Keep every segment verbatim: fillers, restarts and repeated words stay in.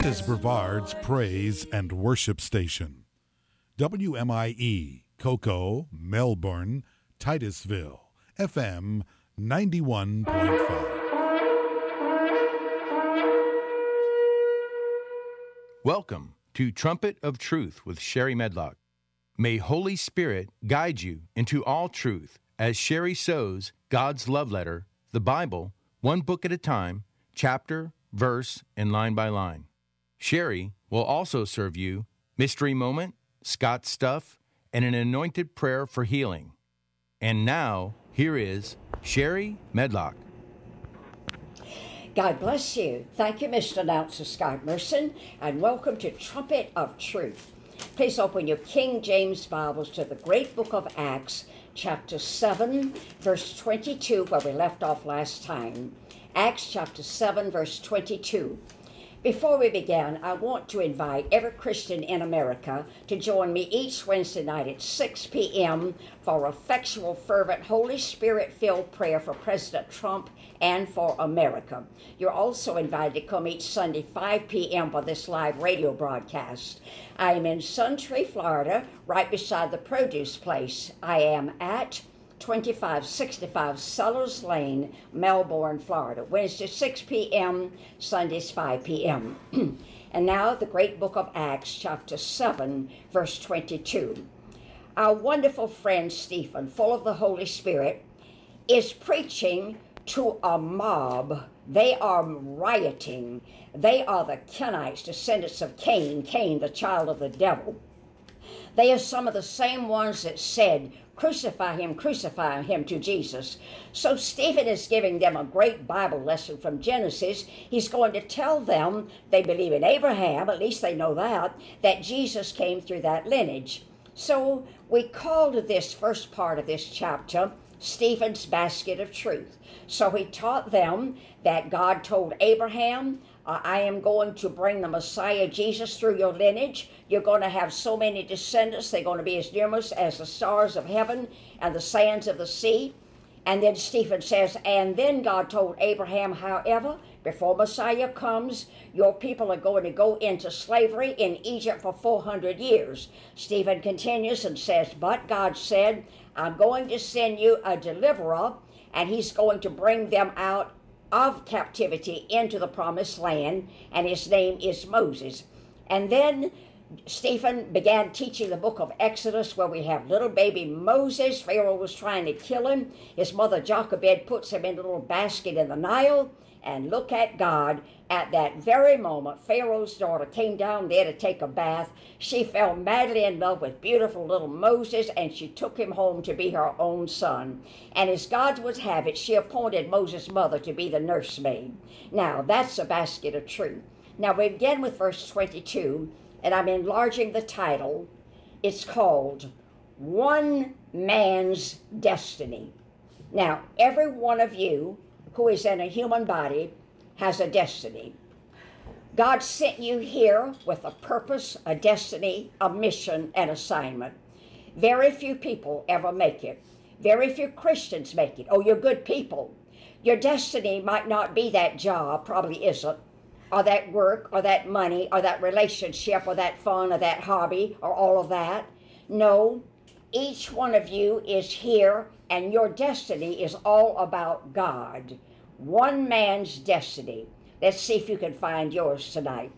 is Brevard's praise and worship station. W M I E, Cocoa, Melbourne, Titusville, F M ninety-one point five. Welcome to Trumpet of Truth with Sherry Medlock. May Holy Spirit guide you into all truth as Sherry sows God's love letter, the Bible, one book at a time, chapter, verse, and line by line. Sherry will also serve you Mystery Moment, Scott Stuff, and an anointed prayer for healing. And now, here is Sherry Medlock. God bless you. Thank you, Mister Announcer Scott Merson, and welcome to Trumpet of Truth. Please open your King James Bibles to the great book of Acts, chapter seven, verse twenty-two, where we left off last time. Acts chapter seven, verse twenty-two. Before we begin, I want to invite every Christian in America to join me each Wednesday night at six p.m. for effectual, fervent, Holy Spirit-filled prayer for President Trump and for America. You're also invited to come each Sunday, five p.m. for this live radio broadcast. I am in Suntree, Florida, right beside the produce place. I am at twenty-five sixty-five Sellers Lane, Melbourne, Florida. Wednesday, six p.m., Sundays, five p.m. And now the great book of Acts, chapter seven, verse twenty-two. Our wonderful friend Stephen, full of the Holy Spirit, is preaching to a mob. They are rioting. They are the Kenites, descendants of Cain, Cain, the child of the devil. They are some of the same ones that said, crucify him, crucify him to Jesus. So Stephen is giving them a great Bible lesson from Genesis. He's going to tell them they believe in Abraham, at least they know that, that Jesus came through that lineage. So we called this first part of this chapter Stephen's Basket of Truth. So he taught them that God told Abraham, Uh, I am going to bring the Messiah Jesus through your lineage. You're going to have so many descendants. They're going to be as numerous as the stars of heaven and the sands of the sea. And then Stephen says, and then God told Abraham, however, before Messiah comes, your people are going to go into slavery in Egypt for four hundred years. Stephen continues and says, but God said, I'm going to send you a deliverer, and he's going to bring them out of captivity into the promised land, and his name is Moses. And then Stephen began teaching the book of Exodus, where we have little baby Moses. Pharaoh was trying to kill him. His mother Jochebed puts him in a little basket in the Nile, and look at God. At that very moment, Pharaoh's daughter came down there to take a bath. She fell madly in love with beautiful little Moses, and she took him home to be her own son. And as God would have it, she appointed Moses' mother to be the nursemaid. Now, that's a basket of truth. Now, we begin with verse twenty-two, and I'm enlarging the title. It's called One Man's Destiny. Now, every one of you who is in a human body has a destiny. God sent you here with a purpose, a destiny, a mission, and assignment. Very few people ever make it. Very few Christians make it. Oh, you're good people. Your destiny might not be that job, probably isn't, or that work, or that money, or that relationship, or that fun, or that hobby, or all of that. No, each one of you is here, and your destiny is all about God. One man's destiny. Let's see if you can find yours tonight.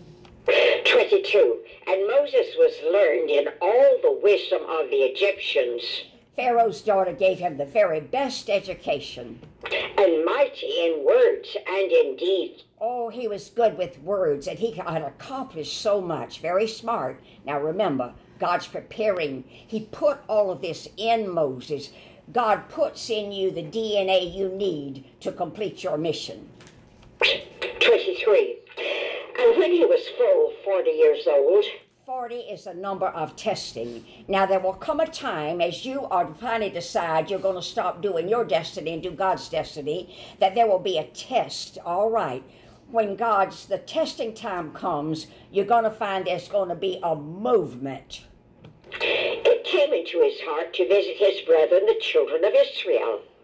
twenty-two. And Moses was learned in all the wisdom of the Egyptians, Pharaoh's daughter gave him the very best education. and mighty in words and in deeds. Oh, he was good with words, and he had accomplished so much. Very smart. Now remember, God's preparing. He put all of this in Moses. God puts in you the D N A you need to complete your mission. twenty-three. And when he was full forty years old, forty is the number of testing. Now, there will come a time as you are finally decide you're going to stop doing your destiny and do God's destiny, that there will be a test, all right. When God's, the testing time comes, you're going to find there's going to be a movement. it came into his heart to visit his brethren, the children of Israel.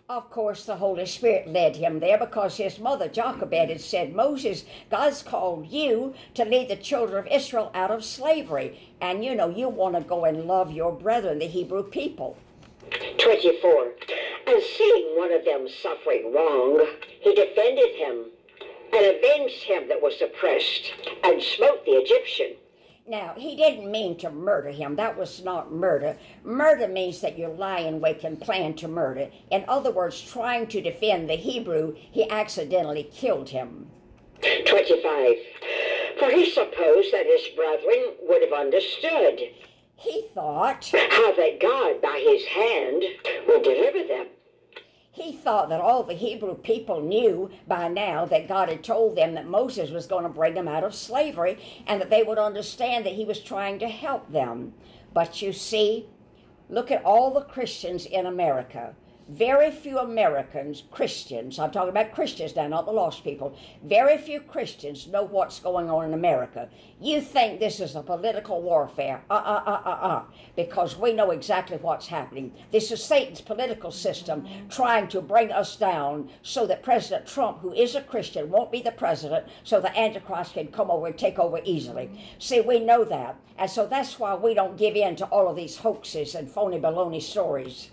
Of course, the Holy Spirit led him there because his mother Jochebed had said, Moses, God's called you to lead the children of Israel out of slavery. And you know, you want to go and love your brethren, the Hebrew people. twenty-four. And seeing one of them suffering wrong, he defended him and avenged him that was oppressed and smote the Egyptian. Now, he didn't mean to murder him. That was not murder. Murder means that you lie in wait and plan to murder. In other words, trying to defend the Hebrew, he accidentally killed him. twenty-five. For he supposed that his brethren would have understood He thought, how that God by his hand would deliver them. he thought that all the Hebrew people knew by now that God had told them that Moses was going to bring them out of slavery and that they would understand that he was trying to help them. But you see, look at all the Christians in America. Very few Americans, Christians, I'm talking about Christians now, not the lost people, very few Christians know what's going on in America. You think this is a political warfare. Uh-uh, uh-uh, uh, because we know exactly what's happening. This is Satan's political system trying to bring us down so that President Trump, who is a Christian, won't be the president, so the Antichrist can come over and take over easily. See, we know that. And so that's why we don't give in to all of these hoaxes and phony baloney stories.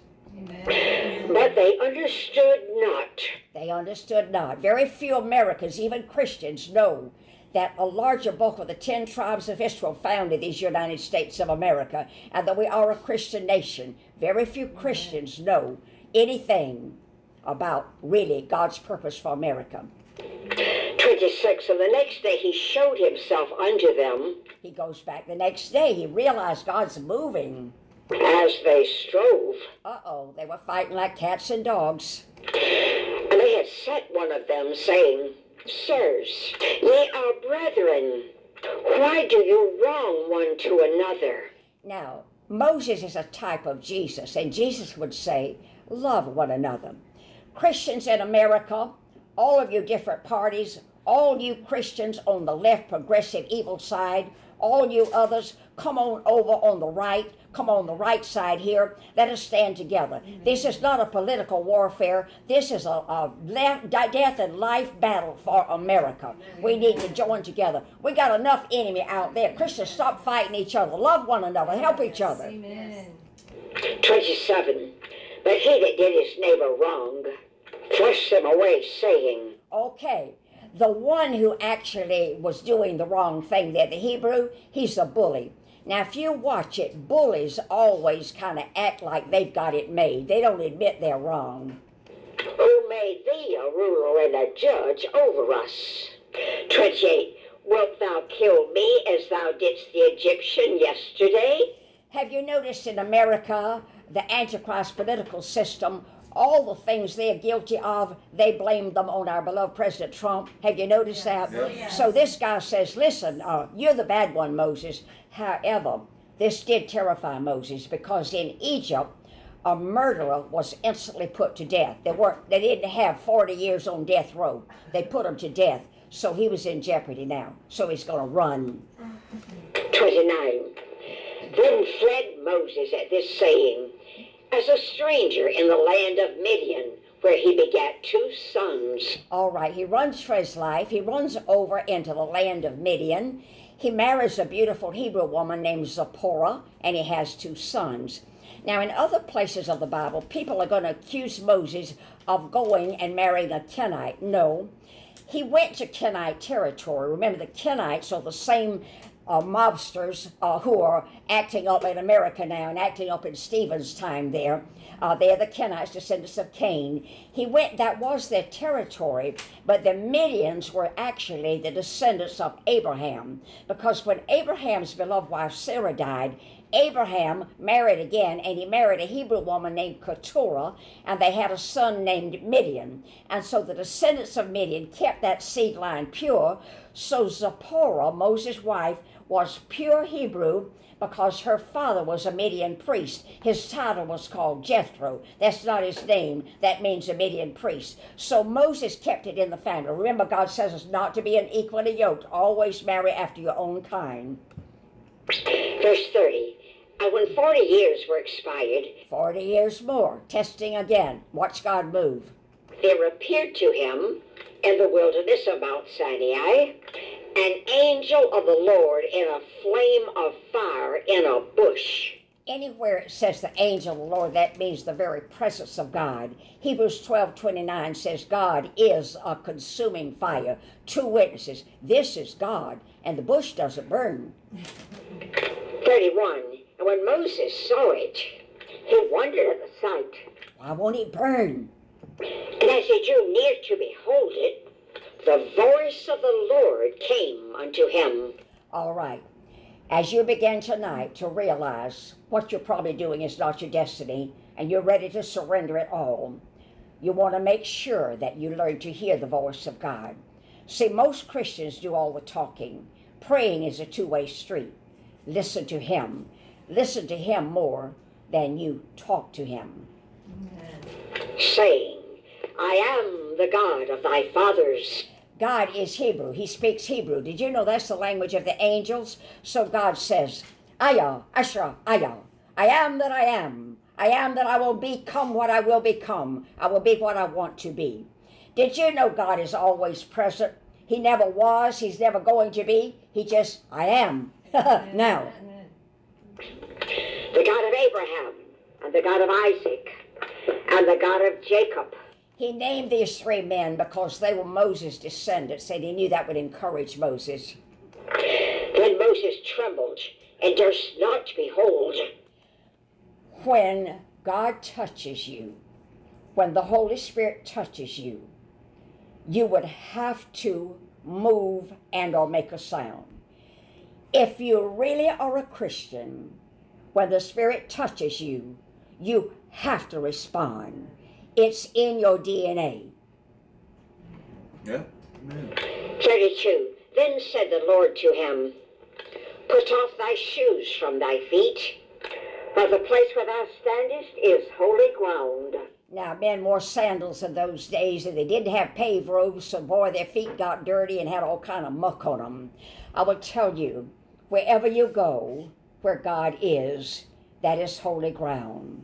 Amen. But they understood not. They understood not. Very few Americans, even Christians, know that a larger bulk of the ten tribes of Israel founded these United States of America, and that we are a Christian nation. Very few Christians know anything about really God's purpose for America. twenty-six. And the next day he showed himself unto them. He goes back the next day. He realized God's moving. As they strove. Uh-oh, they were fighting like cats and dogs. And they had set one of them, saying, Sirs, ye are brethren. Why do you wrong one to another? Now, Moses is a type of Jesus, and Jesus would say, love one another. Christians in America, all of you different parties, all you Christians on the left, progressive, evil side, all you others, come on over on the right. Come on the right side here. Let us stand together. Amen. This is not a political warfare. This is a, a death and life battle for America. Amen. We need to join together. We got enough enemy out there. Christians, stop fighting each other. Love one another. Help each other. Amen. twenty-seven. But he that did his neighbor wrong thrust him away, saying, Okay. The one who actually was doing the wrong thing there, the Hebrew, he's a bully. Now, if you watch it, bullies always kind of act like they've got it made. They don't admit they're wrong. Who made thee a ruler and a judge over us? twenty-eight. Wilt thou kill me as thou didst the Egyptian yesterday? Have you noticed in America, the Antichrist political system, all the things they're guilty of, they blame them on our beloved President Trump? Have you noticed yes. that? Yes. So this guy says, listen, uh, you're the bad one, Moses. However, this did terrify Moses because in Egypt, a murderer was instantly put to death. They weren't, they didn't have forty years on death row. They put him to death. So he was in jeopardy now. So he's going to run. twenty-nine. Then fled Moses at this saying, as a stranger in the land of Midian, where he begat two sons. All right, he runs for his life. He runs over into the land of Midian. He marries a beautiful Hebrew woman named Zipporah, and he has two sons. Now, in other places of the Bible, people are going to accuse Moses of going and marrying a Kenite. No, he went to Kenite territory. Remember, the Kenites are the same uh, mobsters uh, who are acting up in America now and acting up in Stephen's time there. Uh, they're the Kenites, descendants of Cain. He went, that was their territory, but the Midians were actually the descendants of Abraham, because when Abraham's beloved wife Sarah died, Abraham married again, and he married a Hebrew woman named Keturah, and they had a son named Midian. And so the descendants of Midian kept that seed line pure. So Zipporah, Moses' wife, was pure Hebrew because her father was a Midian priest. His title was called Jethro. That's not his name. That means a Midian priest. So Moses kept it in the family. Remember, God says us not to be unequally yoked. Always marry after your own kind. Verse thirty. And when forty years were expired, forty years more, testing again. Watch God move. there appeared to him in the wilderness of Mount Sinai an angel of the Lord in a flame of fire in a bush. Anywhere it says the angel of the Lord, that means the very presence of God. Hebrews twelve twenty-nine says God is a consuming fire. Two witnesses. This is God, and the bush doesn't burn. thirty-one. And when Moses saw it, he wondered at the sight. Why won't it burn? And as he drew near to behold it, the voice of the Lord came unto him. All right. As you begin tonight to realize what you're probably doing is not your destiny, and you're ready to surrender it all, you want to make sure that you learn to hear the voice of God. See, most Christians do all the talking. Praying is a two-way street. Listen to Him. Listen to Him more than you talk to Him. Saying, I am the God of thy fathers. God is Hebrew. He speaks Hebrew. Did you know that's the language of the angels? So God says, Ayah, Ashrah, Ayah. I am that I am. I am that I will become what I will become. I will be what I want to be. Did you know God is always present? He never was. He's never going to be. He just, I am. Now. The God of Abraham, and the God of Isaac, and the God of Jacob. He named these three men because they were Moses' descendants, and he knew that would encourage Moses. Then Moses trembled and durst not behold. When God touches you, when the Holy Spirit touches you, you would have to move and or make a sound. If you really are a Christian, when the Spirit touches you, you have to respond. It's in your D N A. Yeah. Amen. thirty-two. Then said the Lord to him, Put off thy shoes from thy feet, for the place where thou standest is holy ground. Now, men wore sandals in those days, and they didn't have paved roads, so boy, their feet got dirty and had all kind of muck on them. I will tell you, wherever you go, where God is, that is holy ground.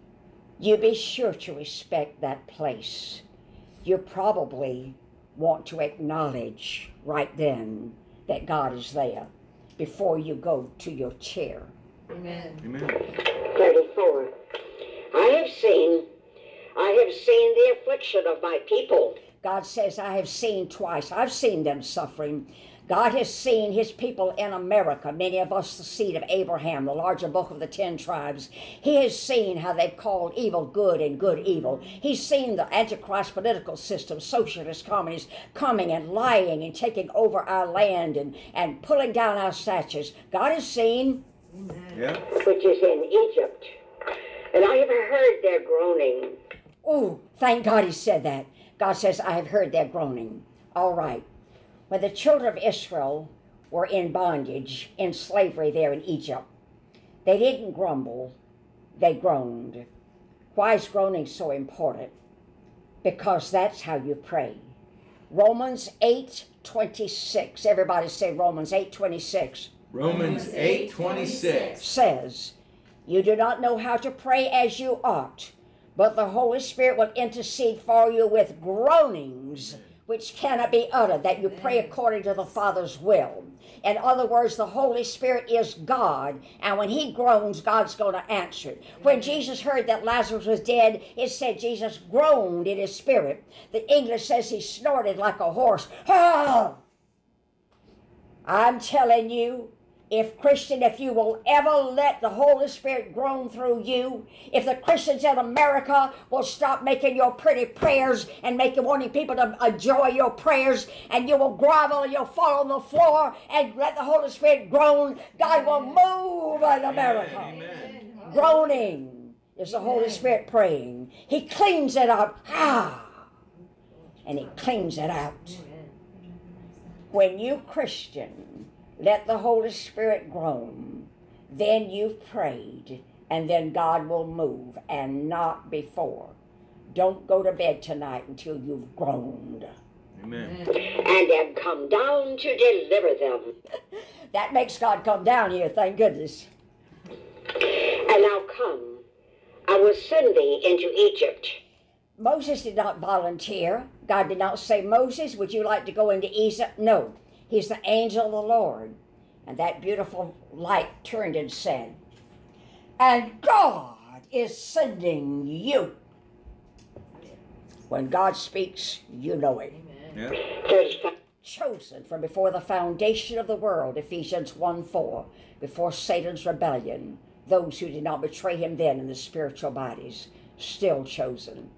You be sure to respect that place. You probably want to acknowledge right then that God is there before you go to your chair. Amen. Amen. thirty-four. I have seen, I have seen the affliction of my people. God says, I have seen twice. I've seen them suffering. God has seen His people in America, many of us the seed of Abraham, the larger book of the ten tribes. He has seen how they've called evil good and good evil. He's seen the Antichrist political system, socialist communists, coming and lying and taking over our land and, and pulling down our statues. God has seen. Yeah. Which is in Egypt. And I have heard their groaning. Oh, thank God He said that. God says, I have heard their groaning. All right. When the children of Israel were in bondage, in slavery there in Egypt, they didn't grumble, they groaned. Why is groaning so important? Because that's how you pray. Romans eight twenty-six, everybody say Romans eight twenty-six. Romans eight twenty-six says, you do not know how to pray as you ought, but the Holy Spirit will intercede for you with groanings which cannot be uttered, that you pray according to the Father's will. In other words, the Holy Spirit is God, and when He groans, God's going to answer it. When Jesus heard that Lazarus was dead, it said Jesus groaned in His spirit. The English says He snorted like a horse. Ah! I'm telling you, if Christian, if you will ever let the Holy Spirit groan through you, if the Christians in America will stop making your pretty prayers and making wanting people to enjoy your prayers, and you will grovel and you'll fall on the floor and let the Holy Spirit groan, God will move in America. Amen. Groaning is the Holy Spirit praying. He cleans it up. Ah! And He cleans it out. When you Christian let the Holy Spirit groan, then you've prayed, and then God will move, and not before. Don't go to bed tonight until you've groaned. Amen. And am come down to deliver them. That makes God come down here, thank goodness. And now come, I will send thee into Egypt. Moses did not volunteer. God did not say, Moses, would you like to go into Egypt? No. He's the angel of the Lord. And that beautiful light turned and said, and God is sending you. When God speaks, you know it. Yeah. thirty-five. Chosen from before the foundation of the world, Ephesians one four, before Satan's rebellion, those who did not betray him then in the spiritual bodies, still chosen.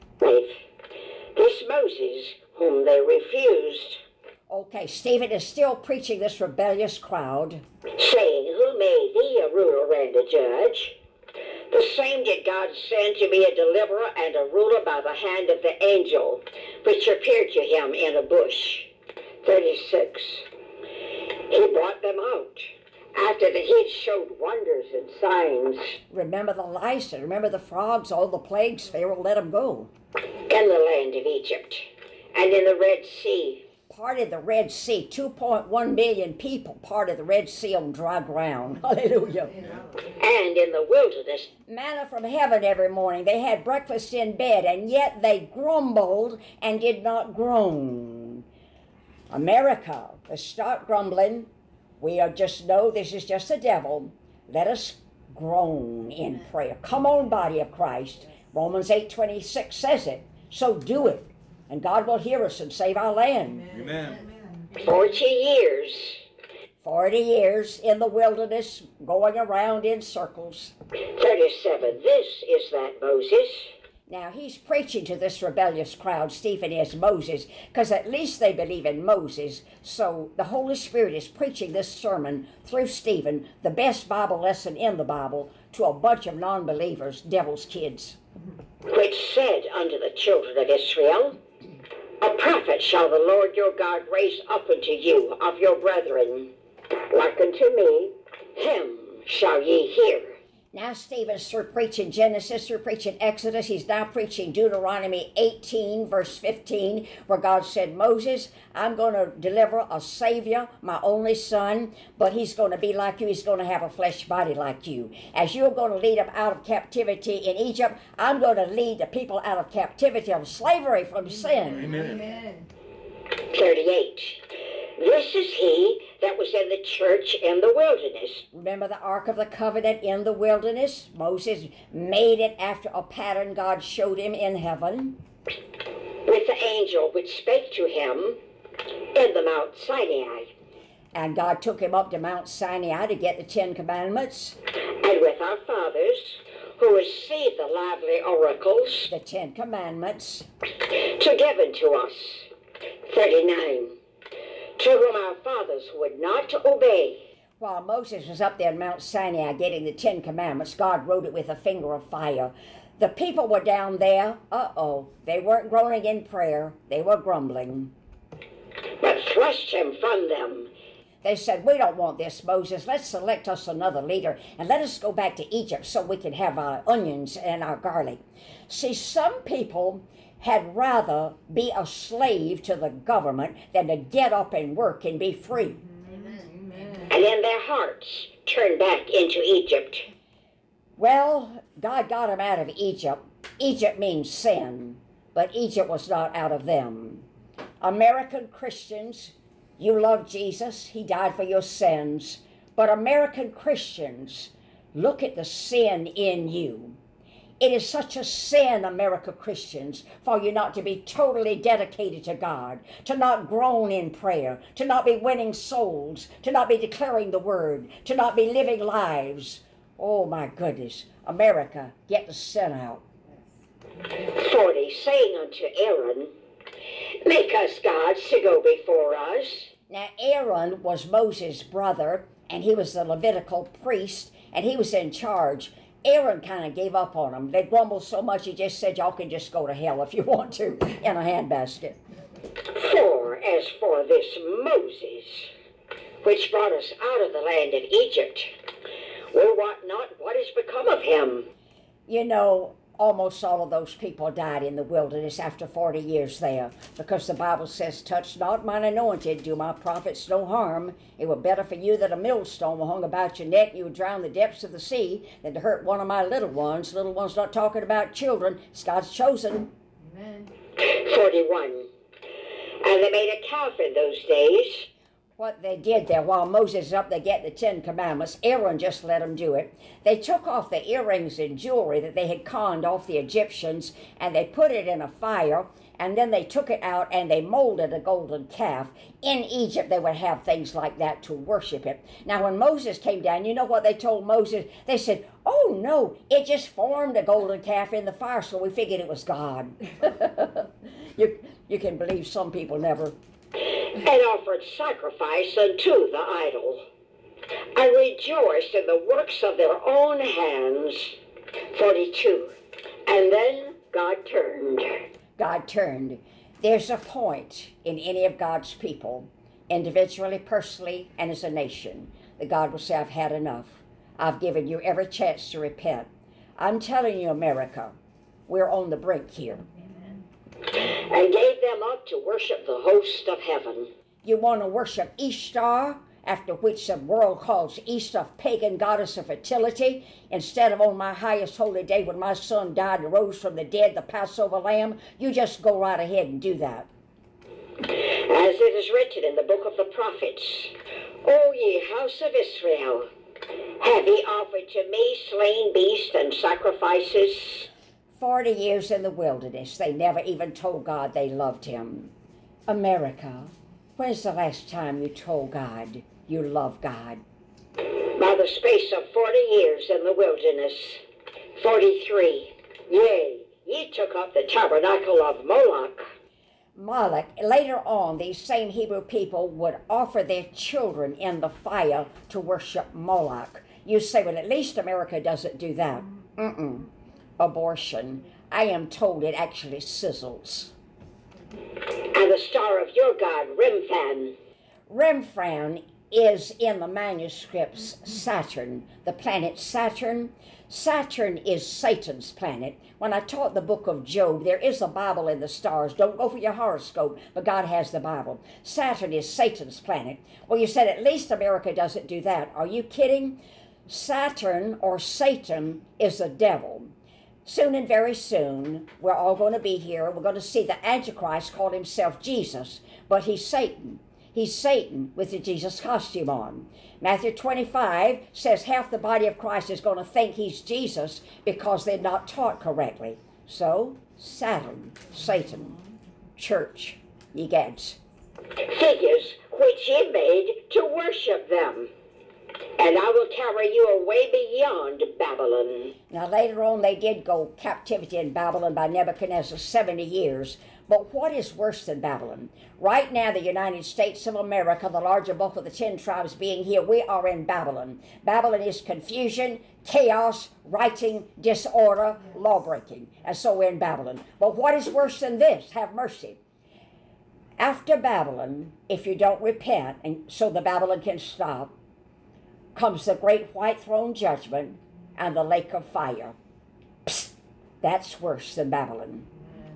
This Moses, whom they refused, Okay, Stephen is still preaching this rebellious crowd. saying, who made thee a ruler and a judge? The same did God send to be a deliverer and a ruler by the hand of the angel, which appeared to him in a bush. thirty-six. He brought them out, after that he had showed wonders and signs Remember the lice, and remember the frogs, all the plagues, Pharaoh let them go. in the land of Egypt, and in the Red Sea, Parted the Red Sea, two point one million people parted the Red Sea on dry ground. Hallelujah. and in the wilderness. Manna from heaven every morning. They had breakfast in bed, and yet they grumbled and did not groan. America, let's start grumbling. We are just know this is just the devil. Let us groan in prayer. Come on, body of Christ. Romans eight twenty-six says it. So do it, and God will hear us and save our land. Amen. Forty years. Forty years in the wilderness, going around in circles. thirty-seven. This is that Moses. Now, he's preaching to this rebellious crowd, Stephen is Moses, because at least they believe in Moses. So the Holy Spirit is preaching this sermon through Stephen, the best Bible lesson in the Bible, to a bunch of non-believers, devil's kids. Which said unto the children of Israel, a prophet shall the Lord your God raise up unto you of your brethren, like unto me, him shall ye hear. Now Stephen's through preaching Genesis, through preaching Exodus. He's now preaching Deuteronomy eighteen, verse fifteen, where God said, Moses, I'm going to deliver a Savior, my only son, but he's going to be like you. He's going to have a flesh body like you. As you're going to lead them out of captivity in Egypt, I'm going to lead the people out of captivity of slavery from sin. Amen. thirty-eight. This is he that was in the church in the wilderness. Remember the Ark of the Covenant in the wilderness? Moses made it after a pattern God showed him in heaven. With the angel which spake to him in the Mount Sinai. And God took him up to Mount Sinai to get the Ten Commandments. And with our fathers, who received the lively oracles, The Ten Commandments. to give unto us. thirty-nine. To whom our fathers would not obey. While Moses was up there in Mount Sinai getting the Ten Commandments, God wrote it with a finger of fire. The people were down there. Uh-oh. They weren't groaning in prayer. They were grumbling. But thrust him from them. They said, we don't want this, Moses. Let's select us another leader and let us go back to Egypt so we can have our onions and our garlic. See, some people had rather be a slave to the government than to get up and work and be free. And in their hearts turned back into Egypt. Well, God got them out of Egypt. Egypt means sin, but Egypt was not out of them. American Christians, you love Jesus. He died for your sins. But American Christians, look at the sin in you. It is such a sin, America Christians, for you not to be totally dedicated to God, to not groan in prayer, to not be winning souls, to not be declaring the word, to not be living lives. Oh my goodness, America, get the sin out. forty, saying unto Aaron, make us gods to go before us. Now Aaron was Moses' brother, and he was the Levitical priest, and he was in charge. Aaron kind of gave up on them. They grumbled so much, he just said, y'all can just go to hell if you want to, in a handbasket. For as for this Moses, which brought us out of the land of Egypt, we wot not what is become of him. You know, Almost all of those people died in the wilderness after forty years there, because the Bible says, touch not mine anointed, do my prophets no harm. It were better for you that a millstone were hung about your neck and you would drown the depths of the sea than to hurt one of my little ones. Little ones, not talking about children. It's God's chosen. Amen. forty-one. And they made a calf in those days. What they did there, while Moses is up there getting the Ten Commandments, Aaron just let them do it. They took off the earrings and jewelry that they had conned off the Egyptians, and they put it in a fire, and then they took it out and they molded a golden calf. In Egypt, they would have things like that to worship it. Now, when Moses came down, you know what they told Moses? They said, oh, no, it just formed a golden calf in the fire, so we figured it was God. you, you can believe some people never... And offered sacrifice unto the idol, and rejoiced in the works of their own hands. forty-two. And then God turned. God turned. There's a point in any of God's people, individually, personally, and as a nation, that God will say, I've had enough. I've given you every chance to repent. I'm telling you, America, we're on the brink here. And gave them up to worship the host of heaven. You want to worship Ishtar, after which the world calls Easter, pagan goddess of fertility, instead of on my highest holy day when my son died and rose from the dead, the Passover lamb? You just go right ahead and do that. As it is written in the book of the prophets, O ye house of Israel, have ye offered to me slain beasts and sacrifices? Forty years in the wilderness, they never even told God they loved him. America, when's the last time you told God you love God? By the space of forty years in the wilderness. forty-three. Yea, ye took up the tabernacle of Moloch. Moloch, later on, these same Hebrew people would offer their children in the fire to worship Moloch. You say, well, at least America doesn't do that. Mm-mm. Abortion. I am told it actually sizzles. And the star of your god, Remphan. Remphan is in the manuscripts Saturn, the planet Saturn. Saturn is Satan's planet. When I taught the book of Job, there is a Bible in the stars. Don't go for your horoscope, but God has the Bible. Saturn is Satan's planet. Well, you said at least America doesn't do that. Are you kidding? Saturn, or Satan, is the devil. Soon and very soon, we're all going to be here. We're going to see the Antichrist call himself Jesus, but he's Satan. He's Satan with the Jesus costume on. Matthew twenty-five says half the body of Christ is going to think he's Jesus because they're not taught correctly. So, Saturn, Satan, church, ye gads. Figures which ye made to worship them. And I will carry you away beyond Babylon. Now later on they did go captivity in Babylon by Nebuchadnezzar seventy years. But what is worse than Babylon? Right now the United States of America, the larger bulk of the ten tribes being here, we are in Babylon. Babylon is confusion, chaos, writing, disorder, law-breaking. And so we're in Babylon. But what is worse than this? Have mercy. After Babylon, if you don't repent, and so the Babylon can stop, comes the great white throne judgment and the lake of fire. Psst, that's worse than Babylon.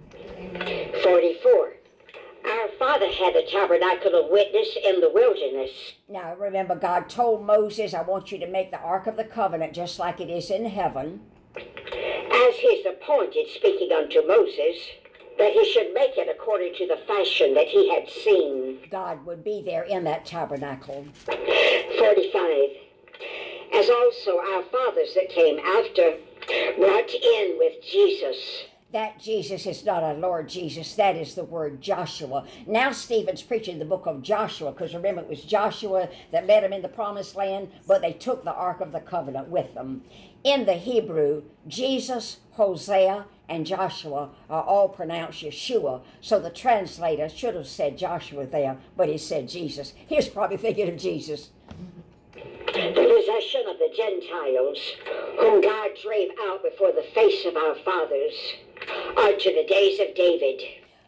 forty-four. Our father had a tabernacle of witness in the wilderness. Now remember, God told Moses, I want you to make the Ark of the Covenant just like it is in heaven. As his appointed, speaking unto Moses, that he should make it according to the fashion that he had seen. God would be there in that tabernacle. forty-five. As also our fathers that came after brought in with Jesus. That Jesus is not our Lord Jesus. That is the word Joshua. Now Stephen's preaching the book of Joshua, because remember it was Joshua that led them in the promised land, but they took the Ark of the Covenant with them. In the Hebrew, Jesus, Hosea, and Joshua are all pronounced Yeshua. So the translator should have said Joshua there, but he said Jesus. He was probably thinking of Jesus. The possession of the Gentiles, whom God drave out before the face of our fathers, unto the days of David.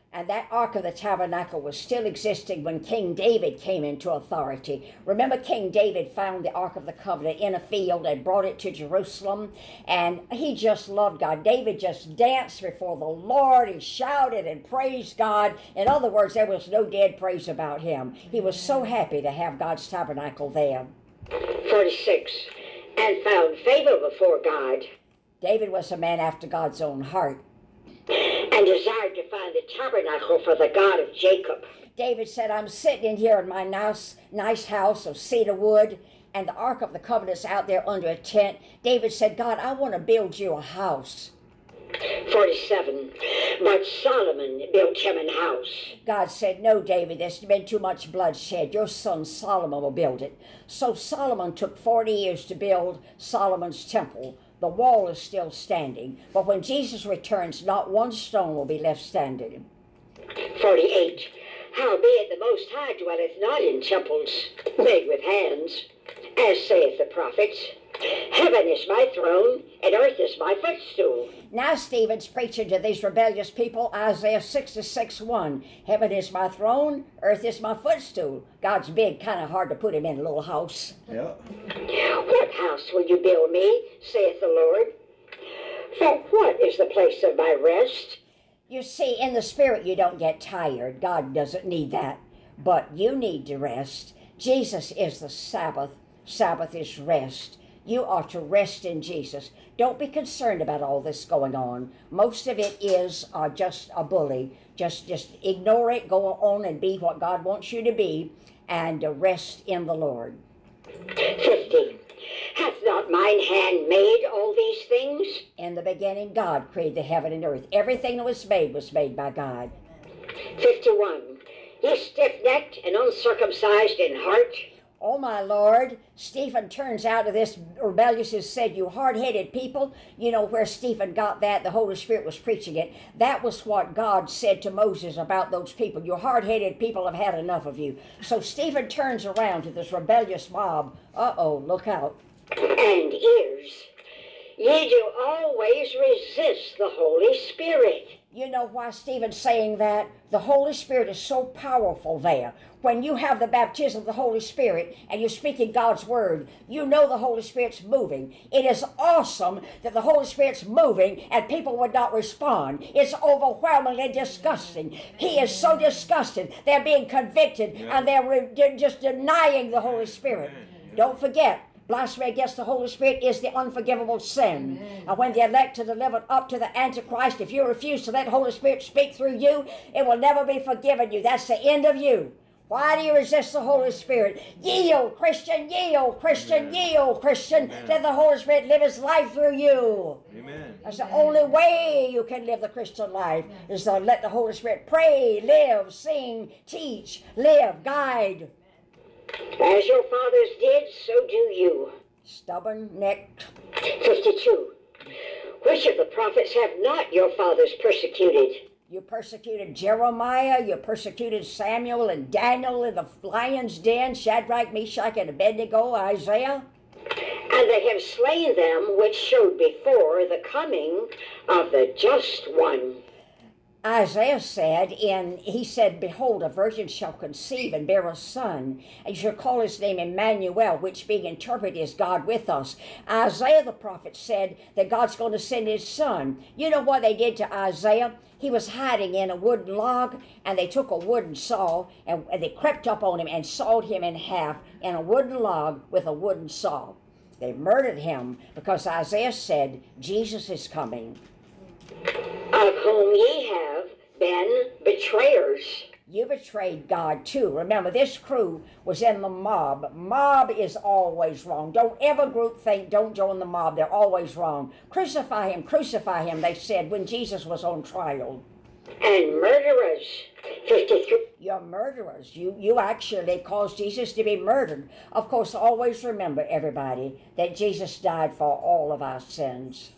And that Ark of the Tabernacle was still existing when King David came into authority. Remember, King David found the Ark of the Covenant in a field and brought it to Jerusalem, and he just loved God. David just danced before the Lord. He shouted and praised God. In other words, there was no dead praise about him. He was so happy to have God's tabernacle there. forty-six. And found favor before God. David was a man after God's own heart. And desired to find the tabernacle for the God of Jacob. David said, I'm sitting in here in my nice, nice house of cedar wood, and the Ark of the Covenant's out there under a tent. David said, God, I want to build you a house. forty-seven. But Solomon built him an house. God said, no, David, there's been too much bloodshed. Your son Solomon will build it. So Solomon took forty years to build Solomon's temple. The wall is still standing, but when Jesus returns, not one stone will be left standing. forty-eight. Howbeit the Most High dwelleth not in temples made with hands, as saith the prophet. Heaven is my throne, and earth is my footstool. Now Stephen's preaching to these rebellious people, Isaiah sixty-six one. Heaven is my throne, earth is my footstool. God's big, kind of hard to put him in a little house. Yeah. What house will you build me, saith the Lord? For what is the place of my rest? You see, in the spirit you don't get tired. God doesn't need that. But you need to rest. Jesus is the Sabbath. Sabbath is rest. You are to rest in Jesus. Don't be concerned about all this going on. Most of it is uh, just a bully. Just, just ignore it, go on and be what God wants you to be, and uh, rest in the Lord. fifty. Hath not mine hand made all these things? In the beginning, God created the heaven and earth. Everything that was made was made by God. fifty-one. Ye stiff-necked and uncircumcised in heart. Oh, my Lord, Stephen turns out of this rebellious and said, you hard-headed people. You know where Stephen got that? The Holy Spirit was preaching it. That was what God said to Moses about those people. You hard-headed people have had enough of you. So Stephen turns around to this rebellious mob. Uh-oh, look out. And ears. Ye do always resist the Holy Spirit. You know why Stephen's saying that? The Holy Spirit is so powerful there. When you have the baptism of the Holy Spirit and you're speaking God's word, you know the Holy Spirit's moving. It is awesome that the Holy Spirit's moving and people would not respond. It's overwhelmingly disgusting. He is so disgusted. They're being convicted and they're re- just denying the Holy Spirit. Don't forget, blasphemy against the Holy Spirit is the unforgivable sin. Amen. And when the elect are delivered up to the Antichrist, if you refuse to let the Holy Spirit speak through you, it will never be forgiven you. That's the end of you. Why do you resist the Holy Spirit? Yield, Christian, yield, Christian, Amen. yield, Christian. Amen. Let the Holy Spirit live his life through you. Amen. That's the only way you can live the Christian life, is to let the Holy Spirit pray, live, sing, teach, live, guide. As your fathers did, so do you. Stubborn-necked. fifty-two. Which of the prophets have not your fathers persecuted? You persecuted Jeremiah, you persecuted Samuel and Daniel in the lion's den, Shadrach, Meshach, and Abednego, Isaiah. And they have slain them which showed before the coming of the just one. Isaiah said, in he said, behold, a virgin shall conceive and bear a son, and you shall call his name Emmanuel, which being interpreted is God with us. Isaiah the prophet said that God's going to send his son. You know what they did to Isaiah? He was hiding in a wooden log, and they took a wooden saw, and, and they crept up on him and sawed him in half in a wooden log with a wooden saw. They murdered him because Isaiah said, Jesus is coming. Of whom ye have been betrayers. You betrayed God too. Remember, this crew was in the mob. Mob is always wrong. Don't ever group think, don't join the mob. They're always wrong. Crucify him, crucify him, they said when Jesus was on trial. And murderers. fifty-three. You're murderers. You, you actually caused Jesus to be murdered. Of course, always remember, everybody, that Jesus died for all of our sins.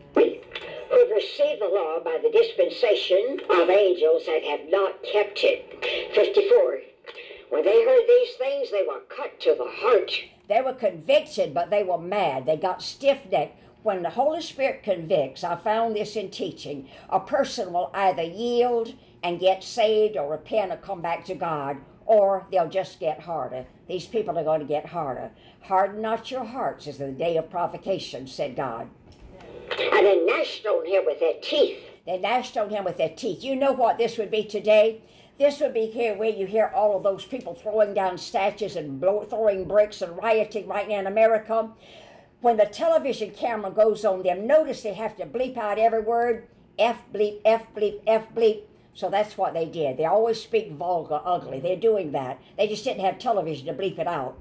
Who received the law by the dispensation of angels and have not kept it. fifty-four. When they heard these things, they were cut to the heart. They were convicted, but they were mad. They got stiff-necked. When the Holy Spirit convicts, I found this in teaching, a person will either yield and get saved or repent or come back to God, or they'll just get harder. These people are going to get harder. Harden not your hearts as the day of provocation, said God. And they gnashed on him with their teeth. They gnashed on him with their teeth. You know what this would be today? This would be here where you hear all of those people throwing down statues and blow, throwing bricks and rioting right now in America. When the television camera goes on them, notice they have to bleep out every word. F bleep, F bleep, F bleep. So that's what they did. They always speak vulgar, ugly. They're doing that. They just didn't have television to bleep it out.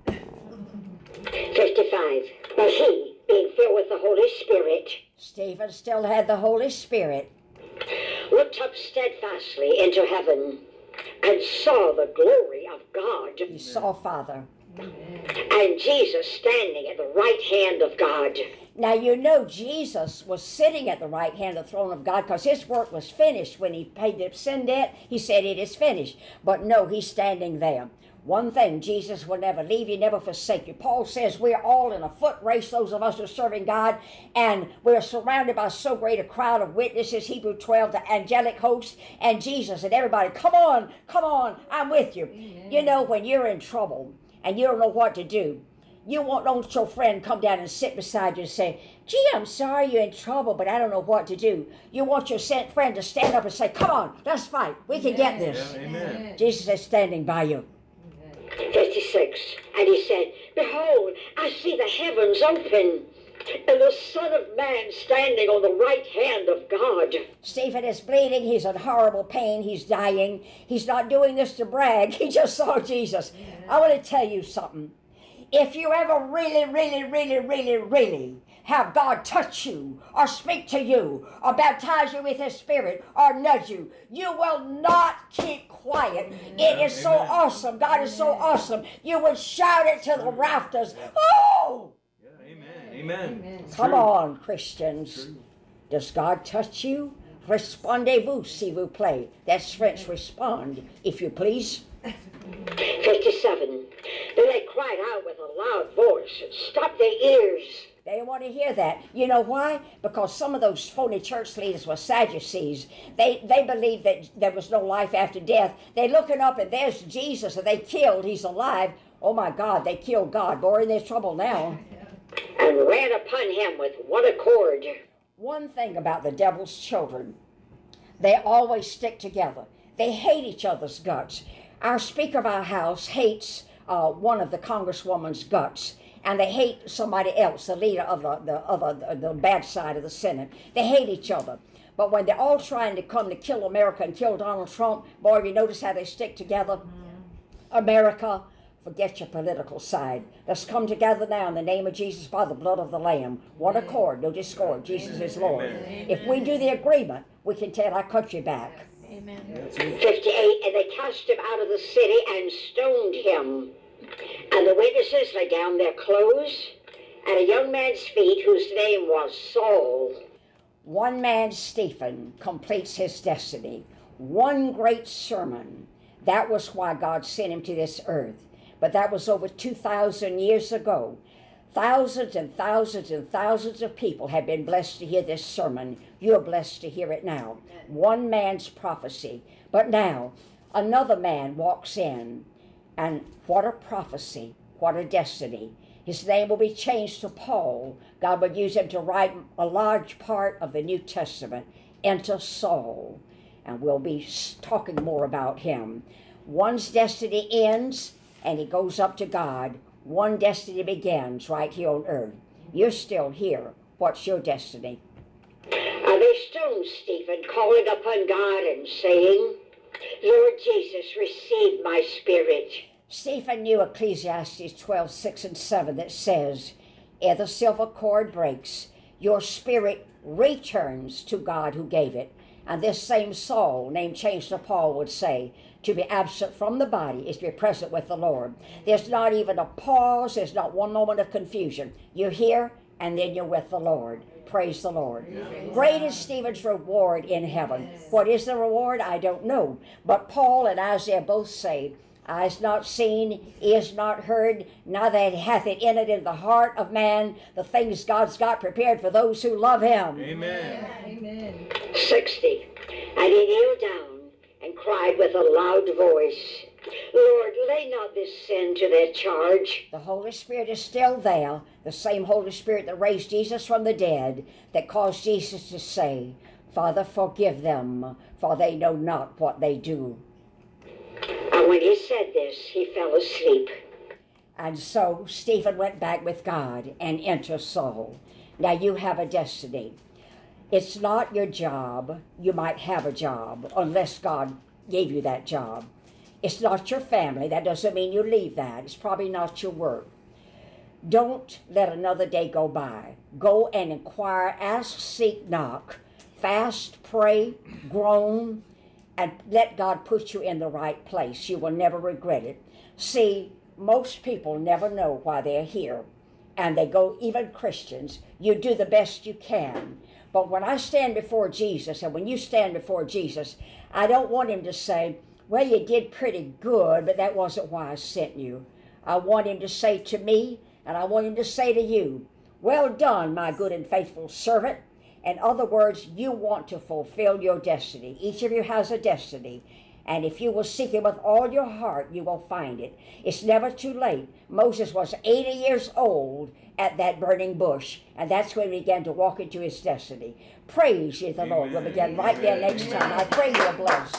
fifty-five. But he, being filled with the Holy Spirit, Stephen still had the Holy Spirit, looked up steadfastly into heaven and saw the glory of God. he saw Father. And Jesus standing at the right hand of God. Now you know Jesus was sitting at the right hand of the throne of God because his work was finished. When he paid the sin debt, he said it is finished. But no, he's standing there. One thing, Jesus will never leave you, never forsake you. Paul says we're all in a foot race, those of us who are serving God, and we're surrounded by so great a crowd of witnesses, Hebrews twelve, the angelic host, and Jesus, and everybody, come on, come on, I'm with you. Amen. You know, when you're in trouble and you don't know what to do, you won't let your friend come down and sit beside you and say, gee, I'm sorry you're in trouble, but I don't know what to do. You want your friend to stand up and say, come on, let's fight. We can get this. Yeah, amen. Jesus is standing by you. fifty-six. And he said, behold, I see the heavens open, and the Son of Man standing on the right hand of God. Stephen is bleeding. He's in horrible pain. He's dying. He's not doing this to brag. He just saw Jesus. I want to tell you something. If you ever really, really, really, really, really have God touch you or speak to you or baptize you with his Spirit or nudge you, you will not keep quiet. It is so awesome. God is so awesome. You will shout it to the rafters. Oh! Amen. Amen. Come on, Christians. Does God touch you? Respondez-vous, s'il vous plaît. That's French, respond, if you please. fifty-seven. Then they cried out with a loud voice and stopped their ears. They want to hear that. You know why? Because some of those phony church leaders were Sadducees. They they believed that there was no life after death. They're looking up and there's Jesus and they killed. He's alive. Oh my God, they killed God. Boy, in their trouble now. And ran upon him with one accord. One thing about the devil's children, they always stick together. They hate each other's guts. Our Speaker of our House hates uh, one of the Congresswoman's guts. And they hate somebody else, the leader of the, the, of the, the bad side of the Senate. They hate each other. But when they're all trying to come to kill America and kill Donald Trump, boy, you notice how they stick together? Mm-hmm. America, forget your political side. Let's come together now in the name of Jesus by the blood of the Lamb. One accord, no discord. Jesus is Lord. Amen. If we do the agreement, we can take our country back. Amen. fifty-eight. And they cast him out of the city and stoned him. And the witnesses laid down their clothes at a young man's feet whose name was Saul. One man, Stephen, completes his destiny. One great sermon. That was why God sent him to this earth. But that was over two thousand years ago. Thousands and thousands and thousands of people have been blessed to hear this sermon. You're blessed to hear it now. One man's prophecy. But now, another man walks in. And what a prophecy, what a destiny. His name will be changed to Paul. God would use him to write a large part of the New Testament into Saul. And we'll be talking more about him. One's destiny ends and he goes up to God. One destiny begins right here on earth. You're still here. What's your destiny? And they stoned Stephen, calling upon God and saying, Lord Jesus, receive my spirit. Stephen knew Ecclesiastes twelve, six and seven that says, ere the silver cord breaks, your spirit returns to God who gave it. And this same Saul, named changed to Paul, would say, to be absent from the body is to be present with the Lord. There's not even a pause. There's not one moment of confusion. You're here, and then you're with the Lord. Praise the Lord. Yes. Great is Stephen's reward in heaven. Yes. What is the reward? I don't know. But Paul and Isaiah both say, eyes not seen, ears not heard, neither hath it entered in the heart of man the things God's got prepared for those who love him. Amen. Amen. sixty. And he kneeled down and cried with a loud voice, Lord, lay not this sin to their charge. The Holy Spirit is still there, the same Holy Spirit that raised Jesus from the dead, that caused Jesus to say, Father, forgive them, for they know not what they do. And when he said this, he fell asleep. And so Stephen went back with God and entered Saul. Now you have a destiny. It's not your job. You might have a job unless God gave you that job. It's not your family. That doesn't mean you leave that. It's probably not your work. Don't let another day go by. Go and inquire, ask, seek, knock. Fast, pray, groan, and let God put you in the right place. You will never regret it. See, most people never know why they're here. And they go, even Christians, you do the best you can. But when I stand before Jesus, and when you stand before Jesus, I don't want him to say, well, you did pretty good, but that wasn't why I sent you. I want him to say to me, and I want him to say to you, well done, my good and faithful servant. In other words, you want to fulfill your destiny. Each of you has a destiny. And if you will seek him with all your heart, you will find it. It's never too late. Moses was eighty years old at that burning bush, and that's when he began to walk into his destiny. Praise ye the Amen. Lord. We'll begin right there next Amen. Time. I pray you are blessed.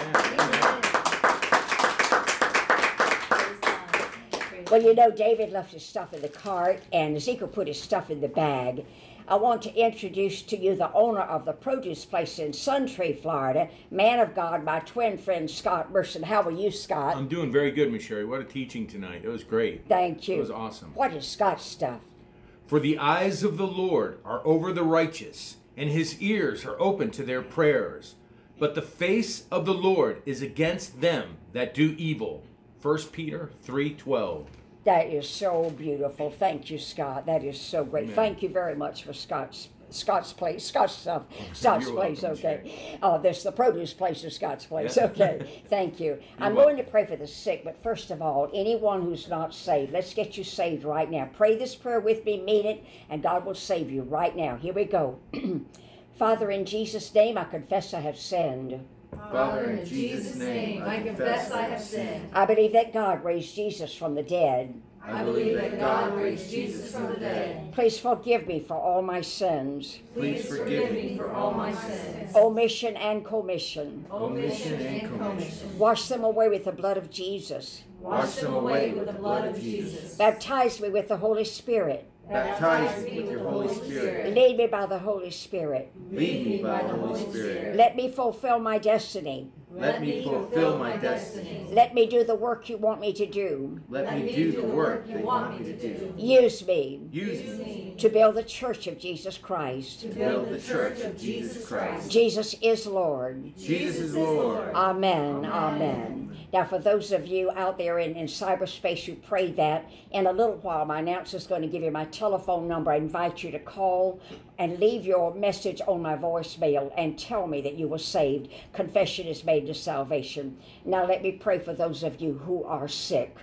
Amen. Well, you know, David left his stuff in the cart, and Ezekiel put his stuff in the bag. I want to introduce to you the owner of the produce place in Suntree, Florida, man of God, my twin friend, Scott Merson. How are you, Scott? I'm doing very good, Miss Sherry. What a teaching tonight. It was great. Thank you. It was awesome. What is Scott's stuff? For the eyes of the Lord are over the righteous, and his ears are open to their prayers. But the face of the Lord is against them that do evil. First Peter three twelve. That is so beautiful. Thank you, Scott. That is so great. Amen. Thank you very much for Scott's Scott's place. Scott's stuff. Scott's You're place, welcome, okay. Oh, there's the produce place of Scott's place. Yeah. Okay. Thank you. You're I'm welcome. going to pray for the sick, but first of all, anyone who's not saved, let's get you saved right now. Pray this prayer with me, mean it, and God will save you right now. Here we go. Father, in Jesus' name, I confess I have sinned. Father, in Jesus' name, I confess I have sinned. I believe that God raised Jesus from the dead. I believe that God raised Jesus from the dead. Please forgive me for all my sins. Please forgive me for all my sins. Omission and commission. Omission and commission. Wash them away with the blood of Jesus. Wash them away with the blood of Jesus. Baptize me with the Holy Spirit. Baptize me with your Holy Spirit. Lead me by the Holy Spirit. Lead me by the Holy Spirit. Let me fulfill my destiny. Let me fulfill my destiny. Let me do the work you want me to do. Let me do the work you want me to do. Use me. Use me. To build the church of Jesus Christ. To build the church of Jesus Christ. Jesus is Lord. Jesus is Lord. Amen. Amen. Now, for those of you out there in, in cyberspace who prayed that, in a little while, my announcer is going to give you my telephone number. I invite you to call and leave your message on my voicemail and tell me that you were saved. Confession is made to salvation. Now, let me pray for those of you who are sick.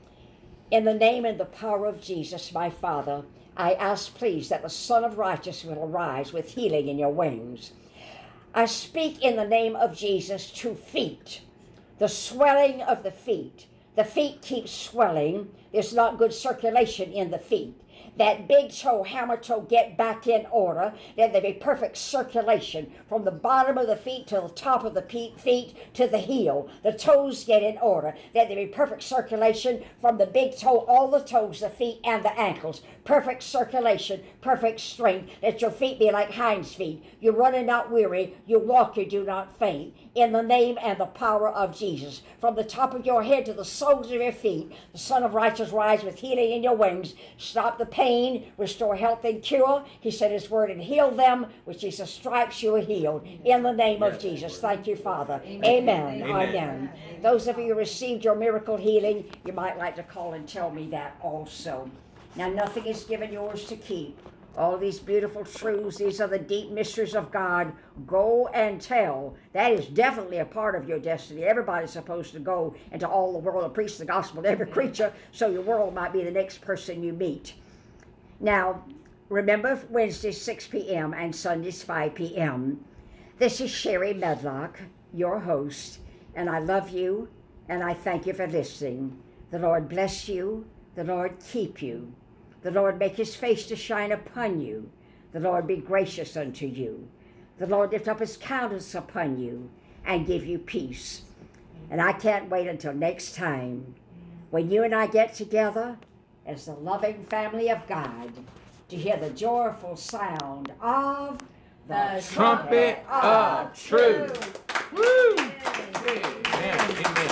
In the name and the power of Jesus, my Father, I ask, please, that the Son of Righteousness will arise with healing in your wings. I speak in the name of Jesus to feet. The swelling of the feet. The feet keep swelling. There's not good circulation in the feet. That big toe, hammer toe, get back in order. Let there be perfect circulation from the bottom of the feet to the top of the feet to the heel. The toes get in order. Let there be perfect circulation from the big toe, all the toes, the feet, and the ankles. Perfect circulation, perfect strength. Let your feet be like hinds feet. You run and not weary. You walk, you do not faint. In the name and the power of Jesus. From the top of your head to the soles of your feet, the Son of Righteousness rise with healing in your wings. Stop the pain, restore health and cure. He said his word and heal them. With Jesus' stripes you are healed. In the name of Jesus. Thank you, Father. Amen. Amen. Amen. Those of you who received your miracle healing, you might like to call and tell me that also. Now, nothing is given yours to keep. All these beautiful truths, these are the deep mysteries of God. Go and tell. That is definitely a part of your destiny. Everybody's supposed to go into all the world and preach the gospel to every creature, so your world might be the next person you meet. Now, remember Wednesdays six p.m. and Sundays five p.m. This is Sherry Medlock, your host, and I love you, and I thank you for listening. The Lord bless you. The Lord keep you. The Lord make his face to shine upon you. The Lord be gracious unto you. The Lord lift up his countenance upon you and give you peace. And I can't wait until next time when you and I get together as the loving family of God to hear the joyful sound of the, the trumpet of truth. Woo! Amen. Amen.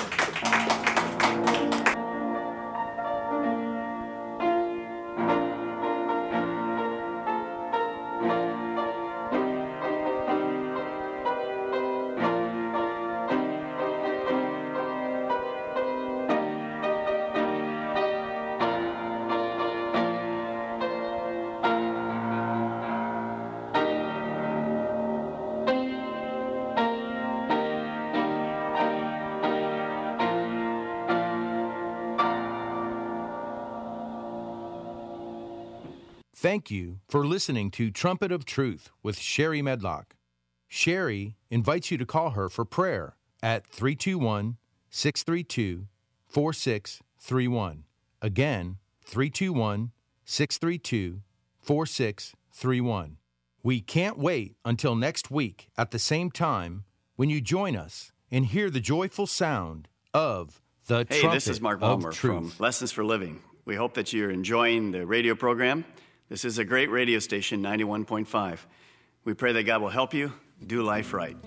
Thank you for listening to Trumpet of Truth with Sherry Medlock. Sherry invites you to call her for prayer at three two one, six three two, four six three one. Again, three two one, six three two, four six three one. We can't wait until next week at the same time when you join us and hear the joyful sound of the Hey, Trumpet this is Mark of Ballmer Truth. from Lessons for Living. We hope that you're enjoying the radio program. This is a great radio station, ninety-one point five. We pray that God will help you do life right.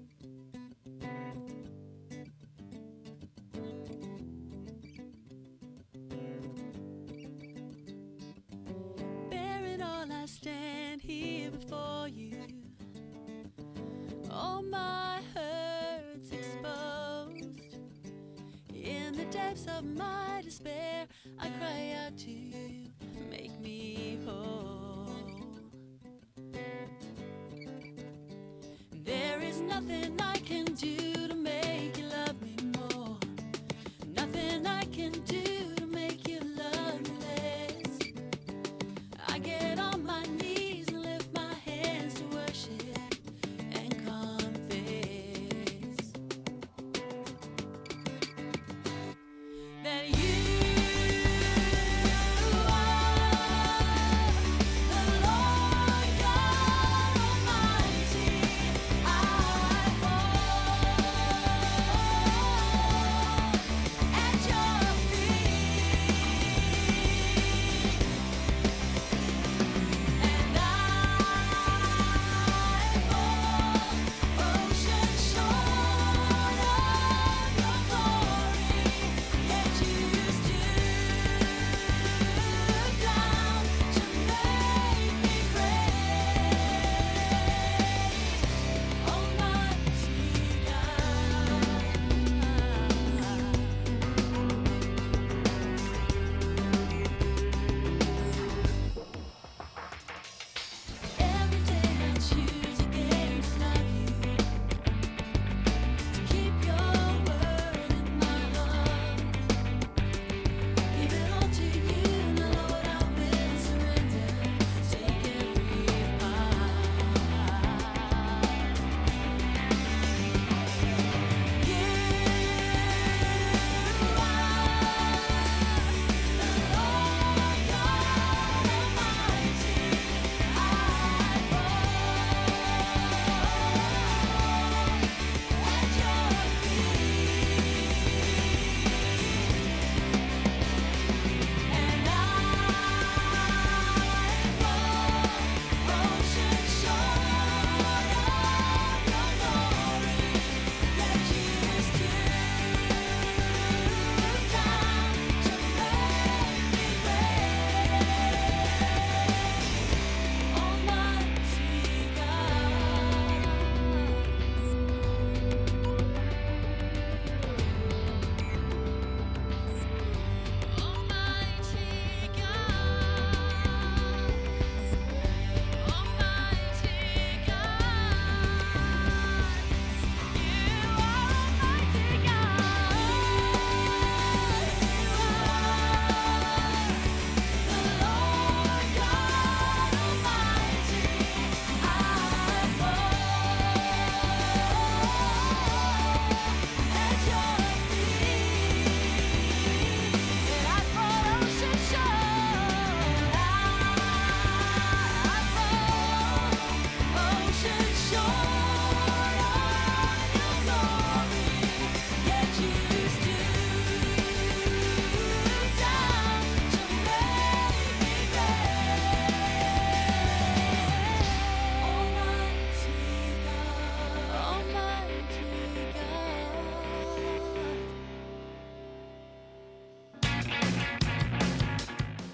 Bearing all, I stand here before you. All my hurts exposed. In the depths of my despair, I cry out to you. Make me whole. There is nothing I can do to make you love me more. Nothing I can do to make you love me less. I get on my knees and lift my hands to worship and confess that you I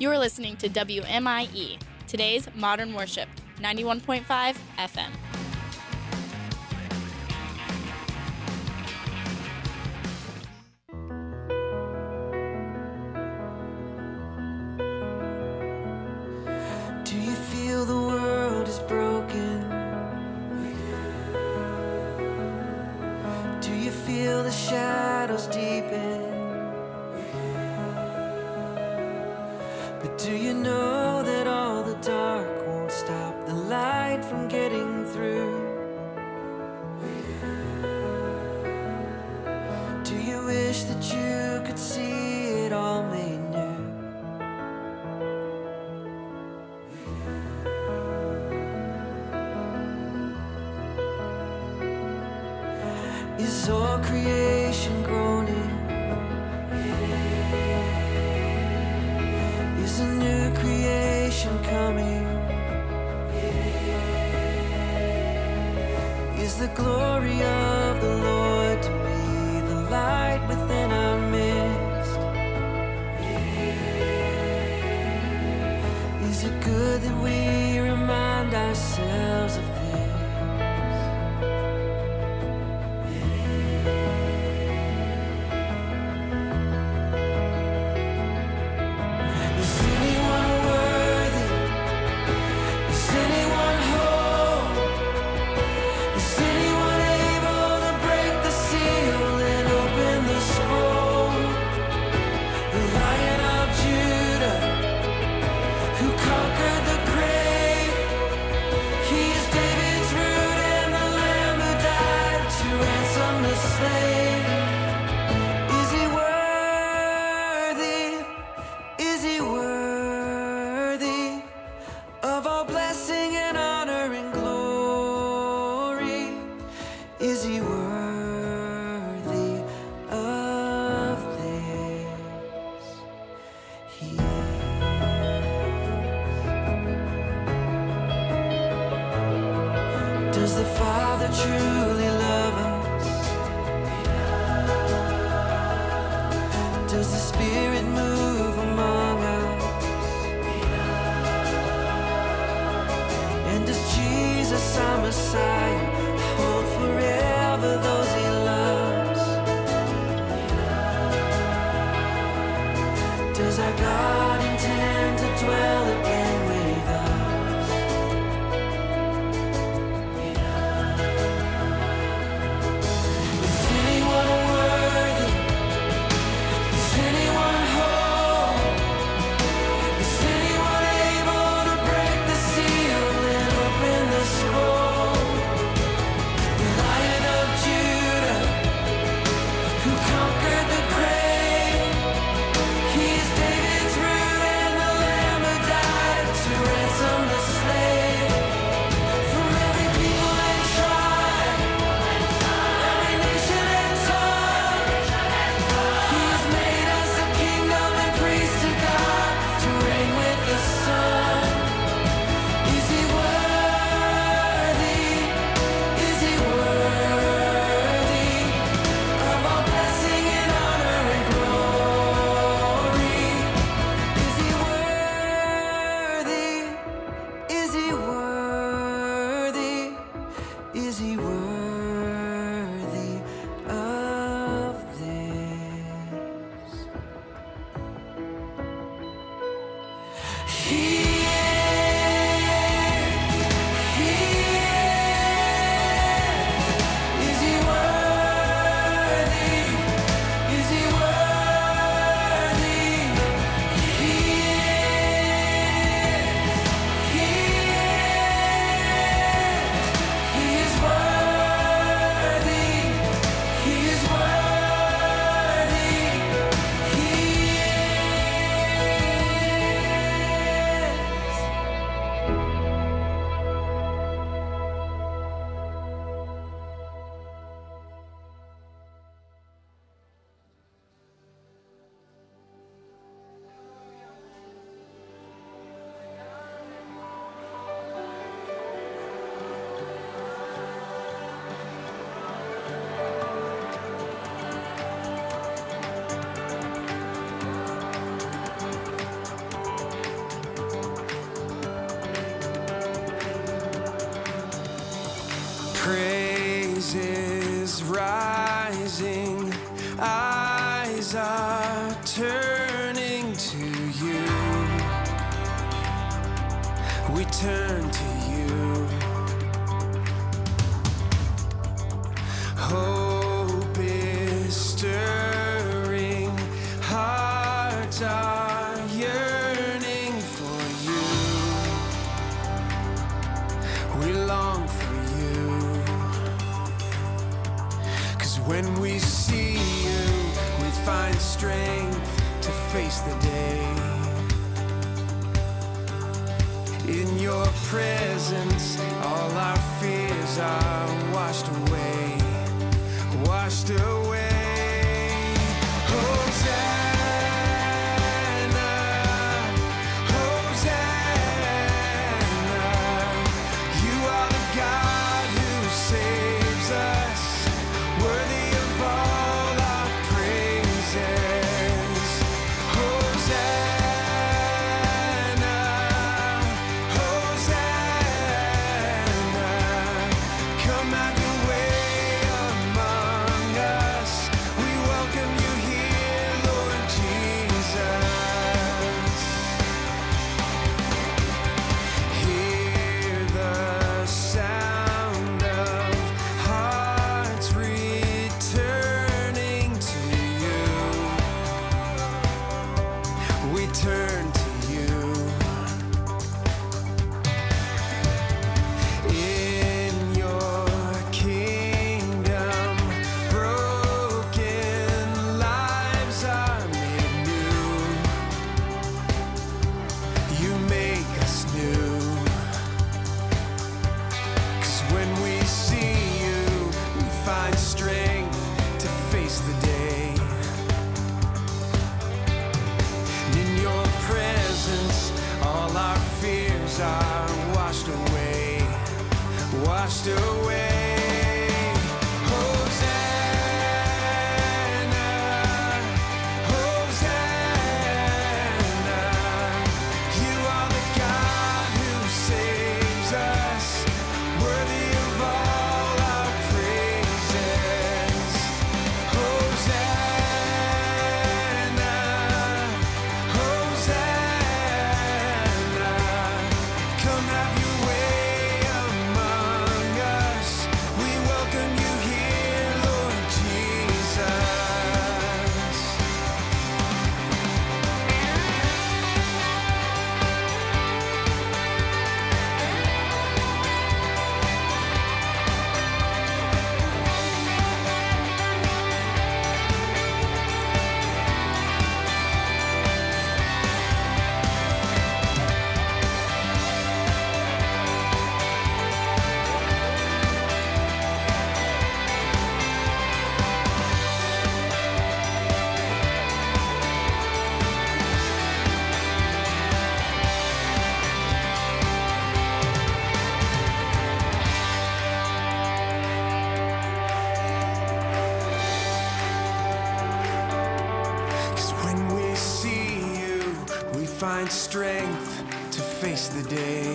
You are listening to W M I E, today's Modern Worship, ninety-one point five F M. Do you feel the world is broken? Do you feel the shadows deepen? But do you know that all the dark won't stop the light from getting through? Do you wish that you could see it all made new? Is all creation groaning? Is a new creation coming? Is the glory of the Lord to be the light within our midst? Is it good that we remind ourselves of this? Does the Father truly love us? Does the Spirit move among us? And does Jesus, our Messiah, hold forever those he loves? Does our God intend to dwell again with us? we turn to you. Hope is stirring, hearts are yearning for you. We long for you, 'cause when we see you, we find strength to face the day. In your presence, all our fears are washed away, washed away. Hosanna, Hosanna, you are the God who saves us, worthy of all our praises. Hosanna, Hosanna, come have your way among us. We welcome you here, Lord Jesus. Hear the sound of hearts returning to you. We turn to you. In your kingdom, broken lives are made new. You make us new. 'Cause when we see you, we find strength to face the day. And in your presence, all our fears are washed away, washed away. Hosanna, Hosanna, you are the God who saves us, worthy of all our praises. Hosanna, Hosanna, come have your way among us. We welcome you here, Lord Jesus. Cause when we see you, we find strength to face the day.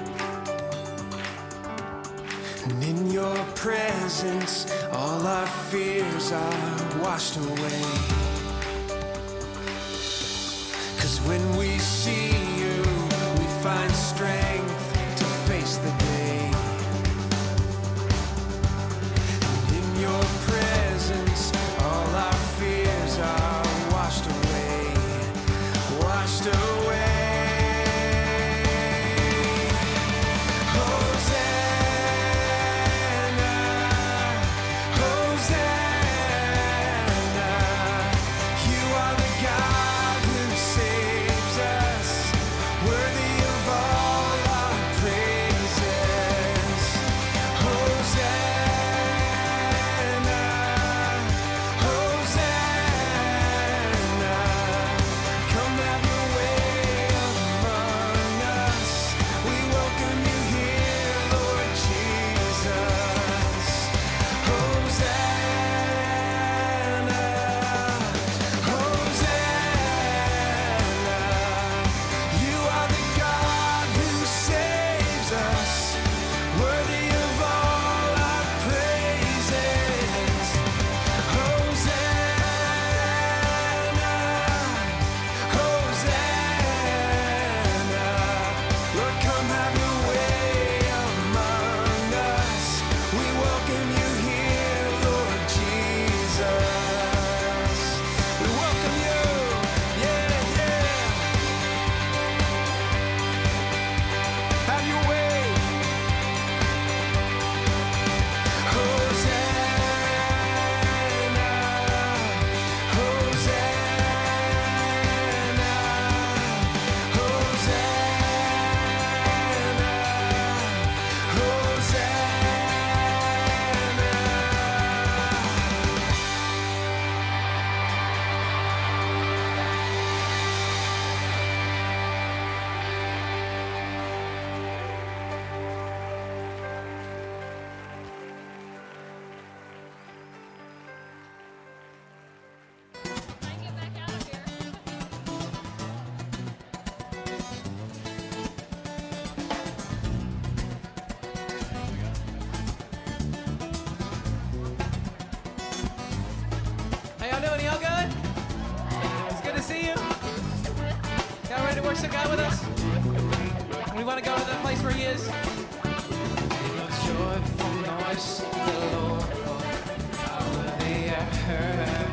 And in your presence, all our fears are washed away. Cause when we see you, we find strength to face the day. And in your presence, all our fears are washed away, washed away. Hosanna, Hosanna, you are the God who saves us, worthy of all God with us? We want to go to the place where he is. Joyful noise, the Lord, out of the earth.